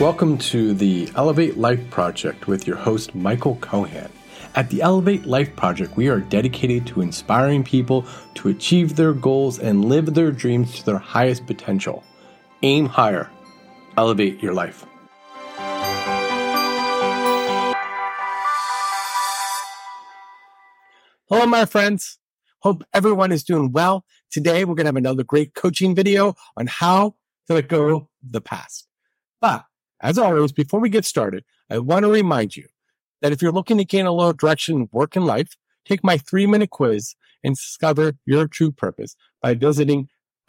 Welcome to the Elevate Life Project with your host, Michael Cohan. At the Elevate Life Project, we are dedicated to inspiring people to achieve their goals and live their dreams to their highest potential. Aim higher. Elevate your life. Hello, my friends. Hope everyone is doing well. Today, we're going to have another great coaching video on how to let go of the past. But as always, before we get started, I want to remind you that if you're looking to gain a little direction in work and life, take my 3-minute quiz and discover your true purpose by visiting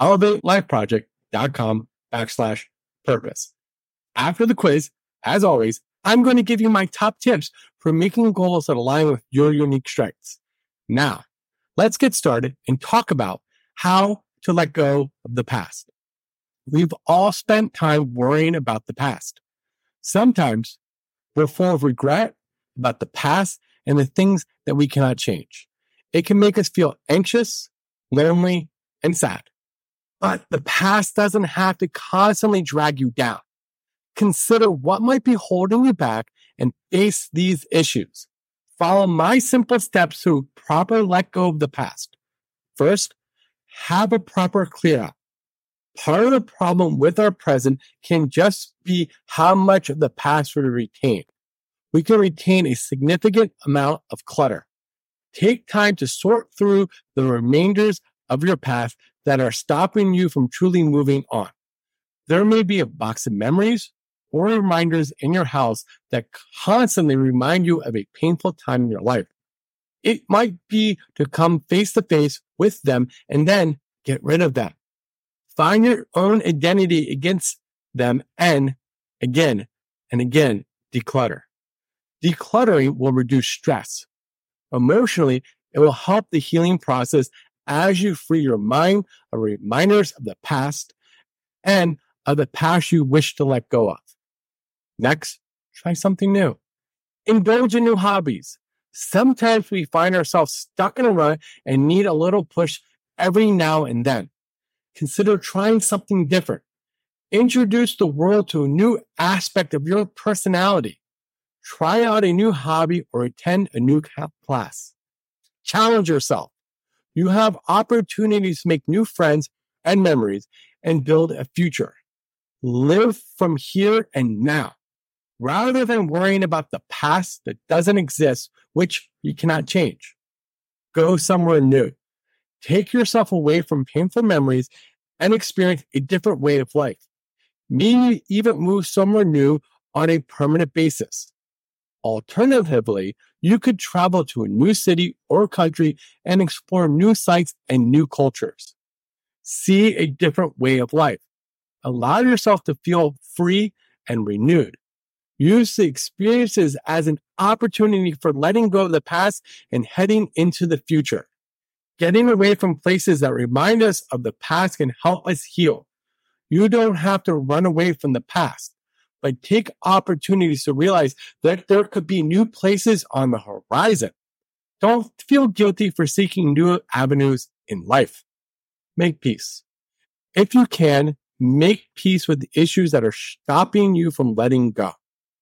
elevatelifeproject.com/purpose. After the quiz, as always, I'm going to give you my top tips for making goals that align with your unique strengths. Now, let's get started and talk about how to let go of the past. We've all spent time worrying about the past. Sometimes we're full of regret about the past and the things that we cannot change. It can make us feel anxious, lonely, and sad. But the past doesn't have to constantly drag you down. Consider what might be holding you back and face these issues. Follow my simple steps to proper let go of the past. First, have a proper clear out. Part of the problem with our present can just be how much of the past we retain. We can retain a significant amount of clutter. Take time to sort through the remainders of your past that are stopping you from truly moving on. There may be a box of memories or reminders in your house that constantly remind you of a painful time in your life. It might be to come face to face with them and then get rid of them. Find your own identity against them and again, declutter. Decluttering will reduce stress. Emotionally, it will help the healing process as you free your mind of reminders of the past and of the past you wish to let go of. Next, try something new. Indulge in new hobbies. Sometimes we find ourselves stuck in a rut and need a little push every now and then. Consider trying something different. Introduce the world to a new aspect of your personality. Try out a new hobby or attend a new class. Challenge yourself. You have opportunities to make new friends and memories and build a future. Live from here and now, rather than worrying about the past that doesn't exist, which you cannot change. Go somewhere new. Take yourself away from painful memories and experience a different way of life. Maybe even move somewhere new on a permanent basis. Alternatively, you could travel to a new city or country and explore new sites and new cultures. See a different way of life. Allow yourself to feel free and renewed. Use the experiences as an opportunity for letting go of the past and heading into the future. Getting away from places that remind us of the past can help us heal. You don't have to run away from the past, but take opportunities to realize that there could be new places on the horizon. Don't feel guilty for seeking new avenues in life. Make peace. If you can, make peace with the issues that are stopping you from letting go.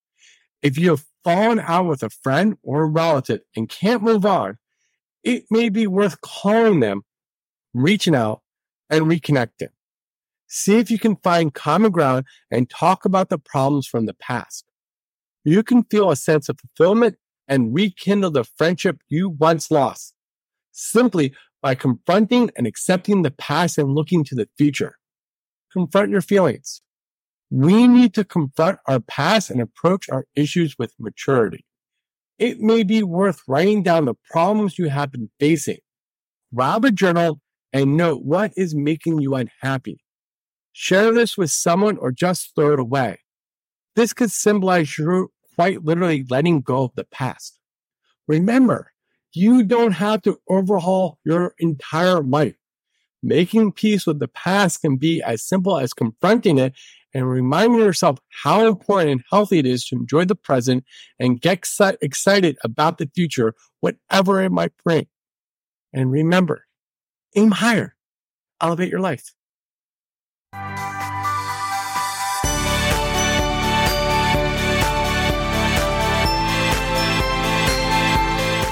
If you have fallen out with a friend or a relative and can't move on, it may be worth calling them, reaching out, and reconnecting. See if you can find common ground and talk about the problems from the past. You can feel a sense of fulfillment and rekindle the friendship you once lost, simply by confronting and accepting the past and looking to the future. Confront your feelings. We need to confront our past and approach our issues with maturity. It may be worth writing down the problems you have been facing. Grab a journal and note what is making you unhappy. Share this with someone or just throw it away. This could symbolize you quite literally letting go of the past. Remember, you don't have to overhaul your entire life. Making peace with the past can be as simple as confronting it and reminding yourself how important and healthy it is to enjoy the present and get excited about the future, whatever it might bring. And remember, aim higher. Elevate your life.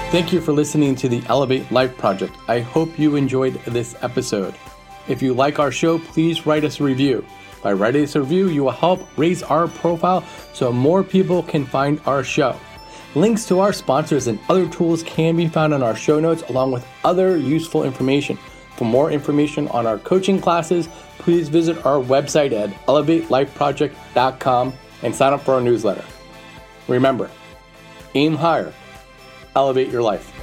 Thank you for listening to the Elevate Life Project. I hope you enjoyed this episode. If you like our show, please write us a review. By writing us a review, you will help raise our profile so more people can find our show. Links to our sponsors and other tools can be found in our show notes, along with other useful information. For more information on our coaching classes, please visit our website at elevatelifeproject.com and sign up for our newsletter. Remember, aim higher, elevate your life.